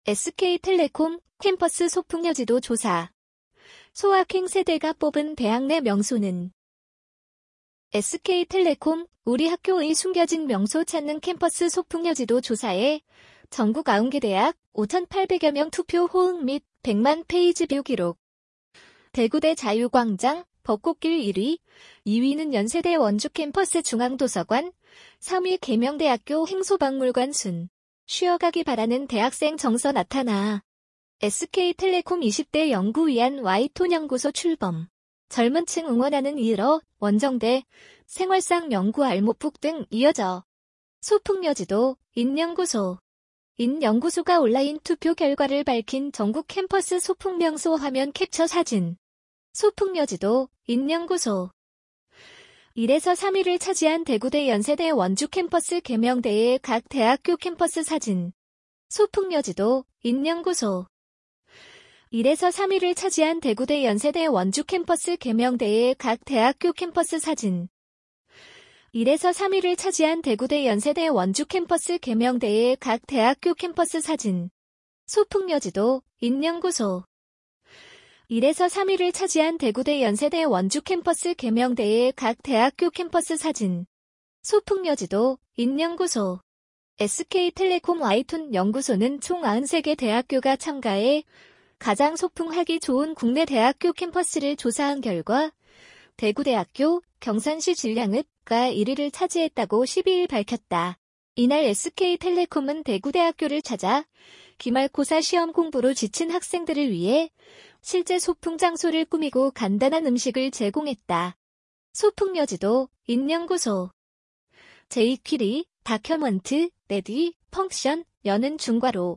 SK텔레콤 캠퍼스 소풍여지도 조사. 소확행 세대가 뽑은 대학 내 명소는? SK텔레콤 우리 학교의 숨겨진 명소 찾는 캠퍼스 소풍여지도 조사에 전국 90개 대학 5,800여 명 투표 호응 및 100만 페이지 뷰 기록. 대구대 자유광장 벚꽃길 1위, 2위는 연세대 원주 캠퍼스 중앙도서관, 3위 계명대학교 행소박물관 순. 쉬어가기 바라는 대학생 정서 나타나. SK텔레콤 20대 연구위안 Y톤연구소 출범. 젊은 층 응원하는 1어, 원정대, 생활상 연구 알못북 등 이어져. 소풍여지도, 인연구소. 인연구소가 온라인 투표 결과를 밝힌 전국 캠퍼스 소풍명소 화면 캡처 사진. 소풍여지도, 인연구소. 1에서 3위를 차지한 대구대 연세대 원주 캠퍼스 계명대의 각 대학교 캠퍼스 사진. 소풍여지도, 인연구소. 1에서 3위를 차지한 대구대 연세대 원주 캠퍼스 계명대의 각 대학교 캠퍼스 사진. 1에서 3위를 차지한 대구대 연세대 원주 캠퍼스 계명대의 각 대학교 캠퍼스 사진. 소풍여지도, 인연구소. 1에서 3위를 차지한 대구대 연세대 원주 캠퍼스 계명대의 각 대학교 캠퍼스 사진. 소풍여지도, 인연구소. SK텔레콤 Y톤 연구소는 총 93개 대학교가 참가해 가장 소풍하기 좋은 국내 대학교 캠퍼스를 조사한 결과 대구대학교, 경산시 진량읍가 1위를 차지했다고 12일 밝혔다. 이날 SK텔레콤은 대구대학교를 찾아 기말고사 시험 공부로 지친 학생들을 위해 실제 소풍 장소를 꾸미고 간단한 음식을 제공했다. 소풍여지도, 인연구소. 제이퀴리, 다큐먼트, 레디, 펑션, 여는 중과로.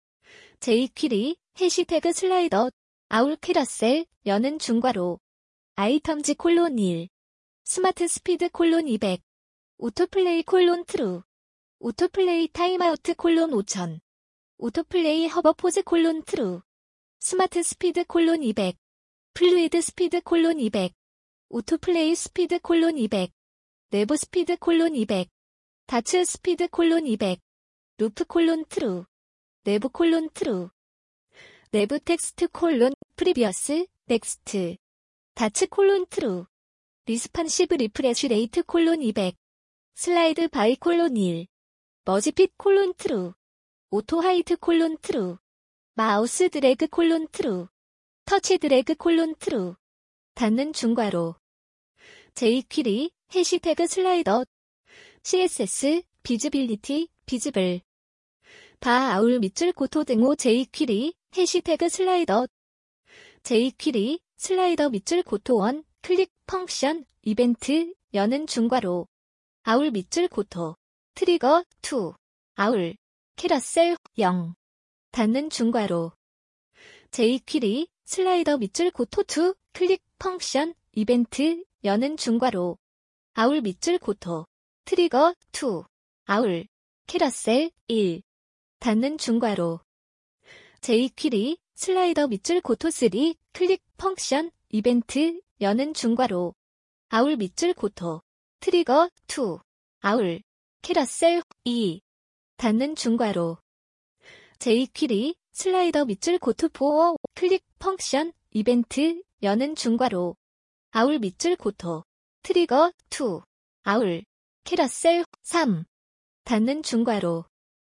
제이퀴리, 해시태그 슬라이더, 아울 캐러셀, 여는 중과로. 아이텀즈 콜론 1. 스마트 스피드 콜론 200. 오토플레이 콜론 트루. 오토플레이 타임아우트 콜론 5000. 오토플레이 허버포즈 콜론 트루. 스마트 스피드 콜론 200. 플루이드 스피드 콜론 200. 오토플레이 스피드 콜론 200. 내부 스피드 콜론 200. 다츠 스피드 콜론 200. 루프 콜론 트루. 내부 콜론 트루. 내부 텍스트 콜론 프리비어스 넥스트. 다츠 콜론 트루. 리스판시브 리프레쉬 레이트 콜론 200. 슬라이드 바이 콜론 1. 머지핏 콜론 트루. 오토 하이트 콜론 트루. 마우스 드래그 콜론 트루. 터치 드래그 콜론 트루. 닫는 중괄호. 제이퀴리, 해시태그 슬라이더. CSS, 비즈빌리티, 비즈블. 바 아울 밑줄 고토 등호 제이퀴리, 해시태그 슬라이더. 제이퀴리, 슬라이더 밑줄 고토 1, 클릭, 펑션, 이벤트, 여는 중괄호. 아울 밑줄 고토. 트리거, 2. 아울. 캐러셀, 0. 닫는 중괄호. 제이퀴리, 슬라이더 밑줄 고토 2, 클릭, 펑션, 이벤트, 여는 중괄호. 아울 밑줄 고토. 트리거, 2. 아울. 캐러셀, 1. 닫는 중괄호. 제이퀴리, 슬라이더 밑줄 고토 3, 클릭, 펑션, 이벤트, 여는 중괄호. 아울 밑줄 고토. 트리거, 2. 아울. 캐러셀, 2. 닫는 중괄호. 제이퀴리, 슬라이더 밑줄 고토 4, 클릭, 펑션, 이벤트, 여는 중괄호. 아울 밑줄 고토. 트리거, 2. 아울. 캐러셀, 3. 닫는 중괄호.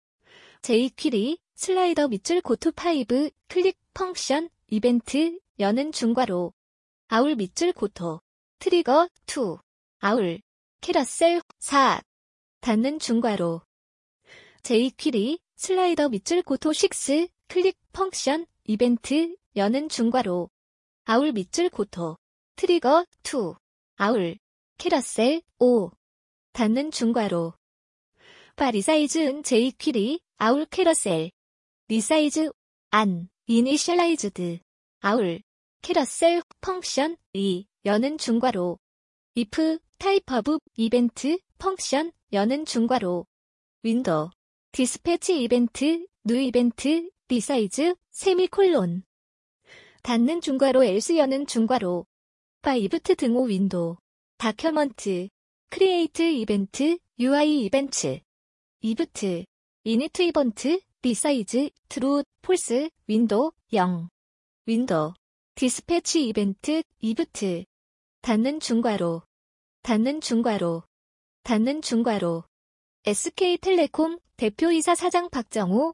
제이퀴리, 슬라이더 밑줄 고토 5, 클릭, 펑션, 이벤트, 여는 중괄호. 아울 밑줄 고토. 트리거, 2. 아울. 캐러셀, 4. 닫는 중괄호. 제이퀴리, 슬라이더 밑줄 고토 6, 클릭, 펑션, 이벤트, 여는 중괄호. 아울 밑줄 고토. 트리거, 2. 아울. 캐러셀, 5. 닫는 중괄호. 바 리사이즈은 제이퀴리, 아울 캐러셀. 리사이즈, 안, 이니셜라이즈드. 아울. 캐러셀, 펑션, 2, 여는 중괄호. if, 타입 오브, 이벤트, 펑션, 여는 중괄호. 윈도우. 디스패치 이벤트, 뉴 이벤트, 리사이즈, 세미콜론. 닫는 중괄호 else 여는 중괄호. 바 이브트 등호 윈도우. 다큐먼트. 크리에이트 이벤트, UI 이벤트. 이브트. 이니트 이번트, 리사이즈, 트루, 폴스, 윈도, 0. 윈도. 디스패치 이벤트, 이브트. 닫는 중괄호. 닫는 중괄호. 닫는 중괄호. SK텔레콤 대표이사 사장 박정호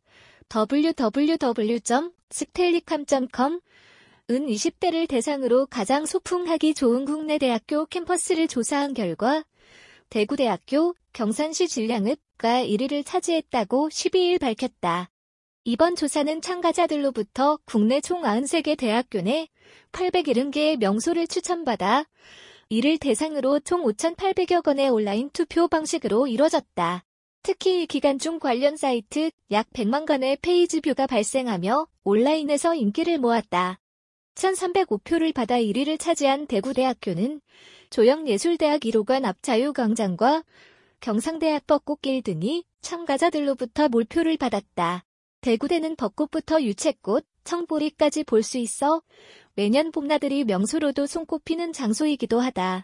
www.stellicom.com 은 20대를 대상으로 가장 소풍하기 좋은 국내 대학교 캠퍼스를 조사한 결과 대구대학교, 경산시 진량읍가 1위를 차지했다고 12일 밝혔다. 이번 조사는 참가자들로부터 국내 총 93개 대학교 내 870개의 명소를 추천받아 이를 대상으로 총 5,800여 건의 온라인 투표 방식으로 이뤄졌다. 특히 이 기간 중 관련 사이트 약 100만 건의 페이지 뷰가 발생하며 온라인에서 인기를 모았다. 1,305표를 받아 1위를 차지한 대구대학교는 조영예술대학 1호관 앞 자유광장과 경상대학 벚꽃길 등이 참가자들로부터 몰표를 받았다. 대구대는 벚꽃부터 유채꽃, 청보리까지 볼 수 있어 매년 봄나들이 명소로도 손꼽히는 장소이기도 하다.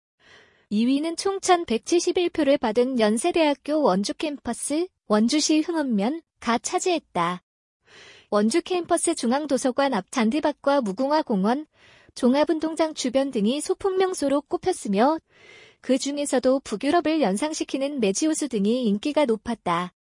2위는 총 1,171표를 받은 연세대학교 원주 캠퍼스, 원주시 흥원면가 차지했다. 원주 캠퍼스 중앙도서관 앞 잔디밭과 무궁화공원, 종합운동장 주변 등이 소풍 명소로 꼽혔으며 그 중에서도 북유럽을 연상시키는 매지호수 등이 인기가 높았다.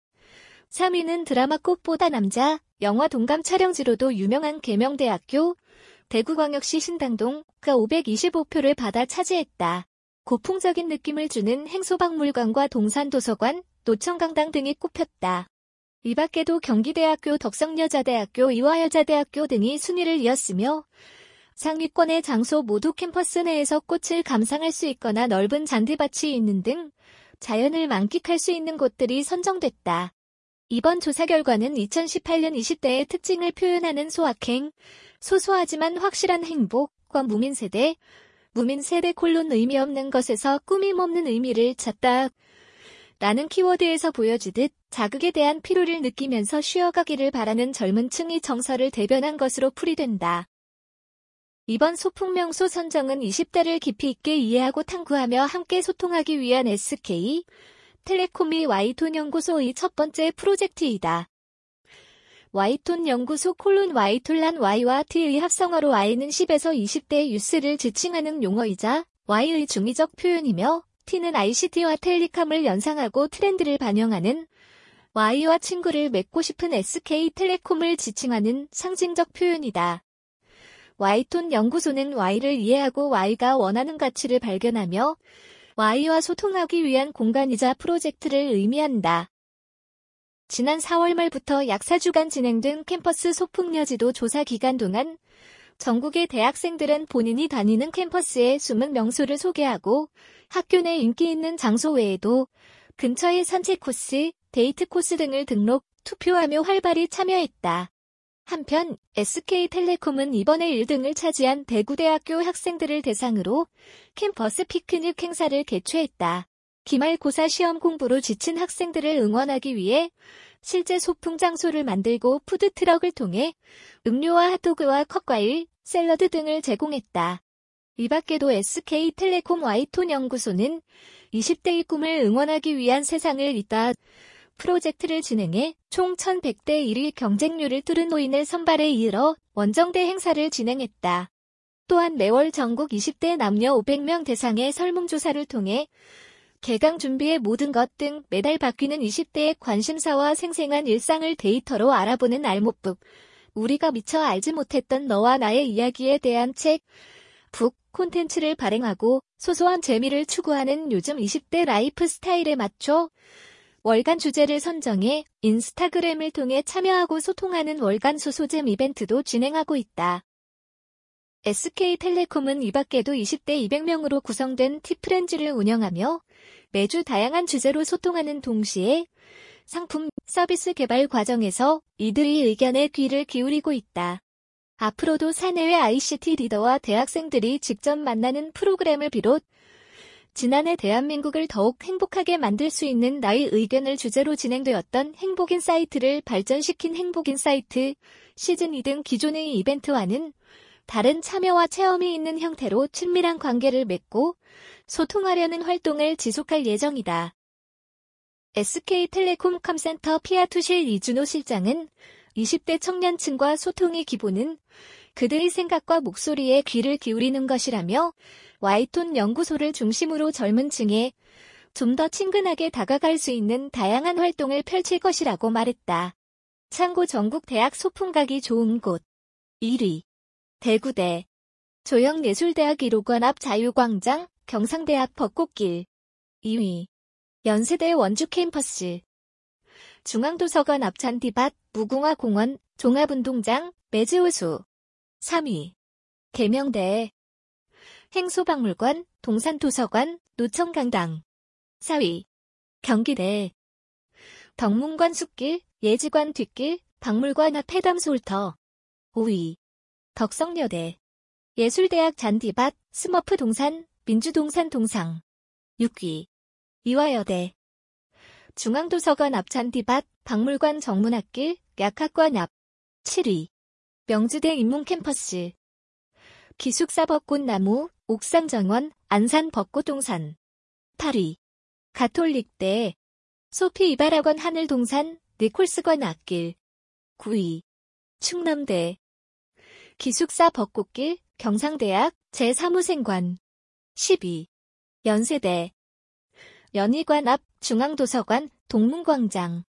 3위는 드라마 꽃보다 남자, 영화 동감 촬영지로도 유명한 계명대학교, 대구광역시 신당동가 525표를 받아 차지했다. 고풍적인 느낌을 주는 행소박물관과 동산도서관, 노천강당 등이 꼽혔다. 이 밖에도 경기대학교, 덕성여자대학교, 이화여자대학교 등이 순위를 이었으며 상위권의 장소 모두 캠퍼스 내에서 꽃을 감상할 수 있거나 넓은 잔디밭이 있는 등 자연을 만끽할 수 있는 곳들이 선정됐다. 이번 조사 결과는 2018년 20대의 특징을 표현하는 소확행, 소소하지만 확실한 행복과 무민세대 의미 없는 것에서 꾸밈 없는 의미를 찾다. 라는 키워드에서 보여지듯 자극에 대한 피로를 느끼면서 쉬어가기를 바라는 젊은 층의 정서를 대변한 것으로 풀이된다. 이번 소풍명소 선정은 20대를 깊이 있게 이해하고 탐구하며 함께 소통하기 위한 SK텔레콤이 Y톤 연구소의 첫 번째 프로젝트이다. Y톤 연구소 Y톤란 Y와 T의 합성어로 Y는 10에서 20대 유스를 지칭하는 용어이자 Y의 중의적 표현이며 T는 ICT와 텔리컴을 연상하고 트렌드를 반영하는 Y와 친구를 맺고 싶은 SK텔레콤을 지칭하는 상징적 표현이다. Y톤 연구소는 Y를 이해하고 Y가 원하는 가치를 발견하며 Y와 소통하기 위한 공간이자 프로젝트를 의미한다. 지난 4월 말부터 약 4주간 진행된 캠퍼스 소풍여지도 조사 기간 동안 전국의 대학생들은 본인이 다니는 캠퍼스의 숨은 명소를 소개하고 학교 내 인기 있는 장소 외에도 근처의 산책 코스, 데이트 코스 등을 등록, 투표하며 활발히 참여했다. 한편 SK텔레콤은 이번에 1등을 차지한 대구대학교 학생들을 대상으로 캠퍼스 피크닉 행사를 개최했다. 기말고사 시험 공부로 지친 학생들을 응원하기 위해 실제 소풍 장소를 만들고 푸드트럭을 통해 음료와 핫도그와 컵과일, 샐러드 등을 제공했다. 이 밖에도 SK텔레콤 Y톤 연구소는 20대의 꿈을 응원하기 위한 세상을 잇다 프로젝트를 진행해 총 1,100대 1위 경쟁률을 뚫은 노인을 선발해 이르러 원정대 행사를 진행했다. 또한 매월 전국 20대 남녀 500명 대상의 설문조사를 통해 개강 준비의 모든 것 등 매달 바뀌는 20대의 관심사와 생생한 일상을 데이터로 알아보는 알못북, 우리가 미처 알지 못했던 너와 나의 이야기에 대한 책, 북, 콘텐츠를 발행하고 소소한 재미를 추구하는 요즘 20대 라이프 스타일에 맞춰 월간 주제를 선정해 인스타그램을 통해 참여하고 소통하는 월간 소소잼 이벤트도 진행하고 있다. SK텔레콤은 이 밖에도 20대 200명으로 구성된 티프렌즈를 운영하며 매주 다양한 주제로 소통하는 동시에 상품, 서비스 개발 과정에서 이들의 의견에 귀를 기울이고 있다. 앞으로도 사내외 ICT 리더와 대학생들이 직접 만나는 프로그램을 비롯 지난해 대한민국을 더욱 행복하게 만들 수 있는 나의 의견을 주제로 진행되었던 행복인사이트를 발전시킨 행복인사이트 시즌2 등 기존의 이벤트와는 다른 참여와 체험이 있는 형태로 친밀한 관계를 맺고 소통하려는 활동을 지속할 예정이다. SK텔레콤 컴센터 피아투실 이준호 실장은 20대 청년층과 소통의 기본은 그들의 생각과 목소리에 귀를 기울이는 것이라며 Y톤 연구소를 중심으로 젊은 층에 좀 더 친근하게 다가갈 수 있는 다양한 활동을 펼칠 것이라고 말했다. 참고 전국 대학 소풍 가기 좋은 곳 1위 대구대 조영예술대학 1호관 앞 자유광장 경상대학 벚꽃길 2위 연세대 원주 캠퍼스 중앙도서관 앞 잔디밭 무궁화공원 종합운동장 매즈호수 3위 계명대 행소박물관 동산도서관 노천강당 4위 경기대 덕문관 숲길 예지관 뒷길 박물관 앞 해담솔터 5위 덕성여대 예술대학 잔디밭 스머프 동산 민주동산 동상 6위 이화여대 중앙도서관 앞 잔디밭 박물관 정문앞길 약학관 앞 7위 명주대 인문캠퍼스 기숙사 벚꽃나무 옥상정원 안산 벚꽃동산 8위 가톨릭대 소피 이발학원 하늘동산 니콜스관 앞길 9위 충남대 기숙사 벚꽃길 경상대학 제3후생관 10위 연세대 연희관 앞 중앙도서관 동문광장